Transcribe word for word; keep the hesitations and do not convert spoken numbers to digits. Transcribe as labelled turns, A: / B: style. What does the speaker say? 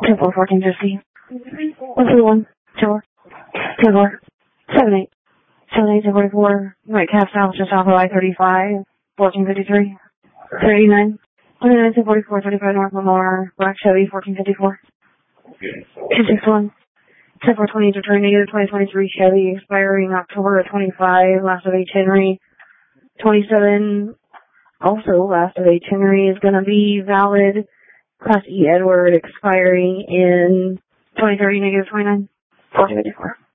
A: Two four fourteen fifty. One two one. Two four. Two four. Seven eight. Seven eight two forty four. Right cab south just off of I thirty five. Fourteen fifty three. Three eighty nine. Twenty nine two forty four thirty five North Lamar. Black Chevy fourteen fifty four. Two six one. Ten four twenty return negative twenty twenty three Chevy expiring October of twenty five. Last of H Henry. Twenty seven. Also last of H Henry is gonna be valid. Class E Edward expiring in twenty thirty negative twenty nine. Fourteen fifty four.